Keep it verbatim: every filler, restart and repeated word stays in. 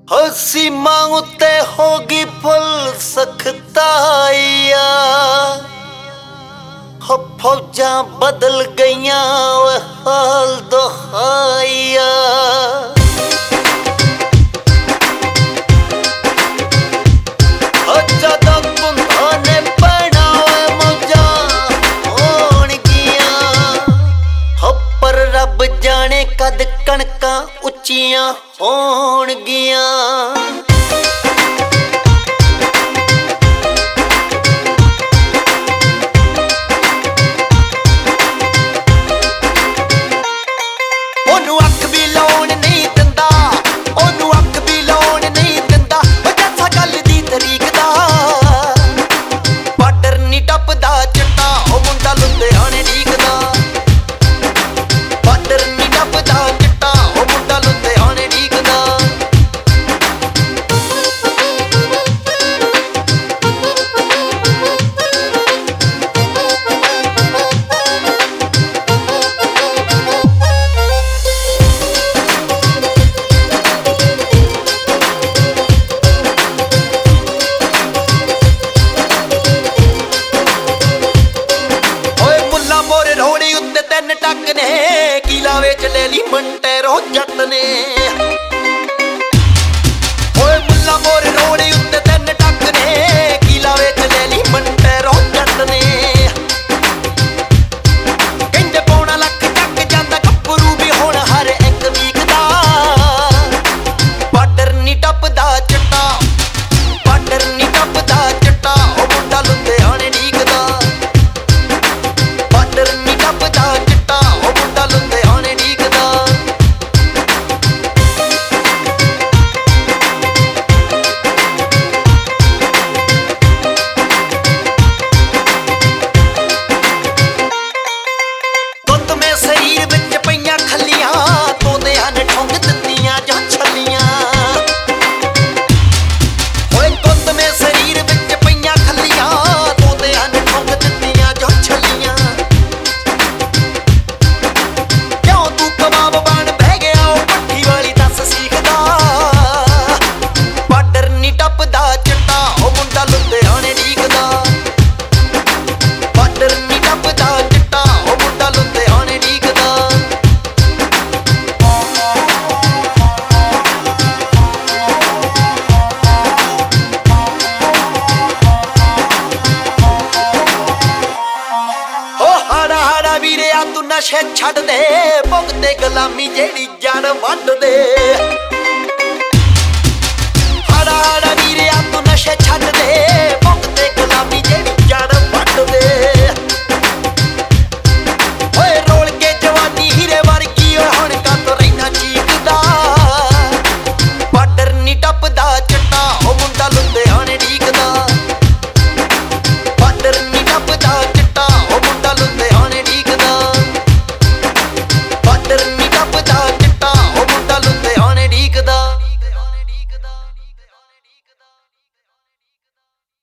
हो सीमा उत्ते होगी फुल सख्ताइया हो फौजा बदल गईया हाल दुहाइया हो जदों कुंधा ने पैना मौजा होणगिया हो पर रब जाने कद कणकां उच्चियां होणगियां। ओनू अख भी लाउण नहीं दिंदा, ओनू अख भी लाउण नहीं दिंदा, जैसा गल दी तरीक दा बार्डर नी टपदा चिट्टा ओ मुंडा लुधियाने ढीकदा, बार्डर नी टपदा चिट्टा ओ मुंडा लुधियाने ढीकदा। ਤਿੰਨ ਟੱਕ ਨੇ ਕਿਲਾ ਵੇਚ ਲੈ ਲਈ ਮੰਟੇਰੋ ਜੱਟ ਨੇ, ਓਏ ਮੁੱਲਾ ਮੋਰ ਰੋੜੇ ਉੱਤੇ ਤਿੰਨ ਟੱਕ ਨੇ ਕਿਲਾ ਵੇਚ ਲੈ ਲਈ ਮੰਟੇਰੋ ਜੱਟ ਨੇ। ਕਹਿੰਦੇ ਪੌਣਾ ਲੱਖ ਚੱਕ ਜਾਂਦਾ ਗੱਭਰੂ ਵੀ ਹੁਣ ਹਰ ਇੱਕ ਵੀਕ ਦਾ ਬਾਰਡਰ ਨੀ ਟੱਪਦਾ ਚਿੱਟਾ, ਬਾਰਡਰ ਨੀ ਟੱਪਦਾ ਚਿੱਟਾ ਉਹ ਮੁੰਡਾ ਲੁਧਿਆਣੇ ਢੀਕਦਾ, ਬਾਰਡਰ ਨੀ ਟੱਪਦਾ ਸਰੀਰ ਵਿੱਚ ਪਈਆਂ ਖੱਲੀਆਂ ਤੋਂਦਿਆਂ ਨੇ ਠੁੰਗ ਦਿੱਤੀਆਂ ਜਾਂ ਛੱਲੀਆਂ, ਓਏ ਕੁੰਦ ਮੇ ਸਰੀਰ ਵਿੱਚ ਪਈਆਂ ਖੱਲੀਆਂ ਤੋਂਦਿਆਂ ਨੇ ਠੁੰਗ ਦਿੱਤੀਆਂ ਜਾਂ ਛੱਲੀਆਂ। ਕਿਉਂ ਤੂੰ ਕਬਾਬ ਬਣ ਬਹਿ ਗਿਆ ਉਹ ਪੱਠੀ ਵਾਲੀ ਦੱਸ ਸਿੱਖਦਾ, ਬਾਰਡਰ ਨੀ ਟੱਪਦਾ ਚਿੱਟਾ ਉਹ ਮੁੰਡਾ ਲੁਧਿਆਣੇ ਢੀਕਦਾ, ਬਾਰਡਰ ਨੀ ਟੱਪਦਾ ਚਿੱਟਾ ਉਹ ਮੁੰਡਾ ਲੁਧਿਆਣੇ ਢੀਕਦਾ। ਵੀਰਿਆ ਤੂੰ ਨਸ਼ੇ ਛੱਡ ਦੇ ਭੁੱਖ ਤੇ ਗੁਲਾਮੀ ਜਿਹੜੀ ਜੜ ਵੱਢ ਦੇ, ਹਾੜਾ ਹਾੜਾ ਵੀਰਿਆ ਤੂੰ ਨਸ਼ੇ ਛੱਡ ਦੇ ਭੁੱਖ ਤੇ ਗੁਲਾਮੀ ਜਿਹੜੀ ਜੜ ਵੱਢ ਦੇ। ਓਏ ਰੋਲ ਕੇ ਜਵਾਨੀ ਹੀਰੇ ਵਰਗੀ ਓਏ ਹੁਣ ਕਾਤੋਂ ਰਹਿਣਾ ਚੀਕਦਾ, ਬਾਰਡਰ ਨੀ ਟੱਪਦਾ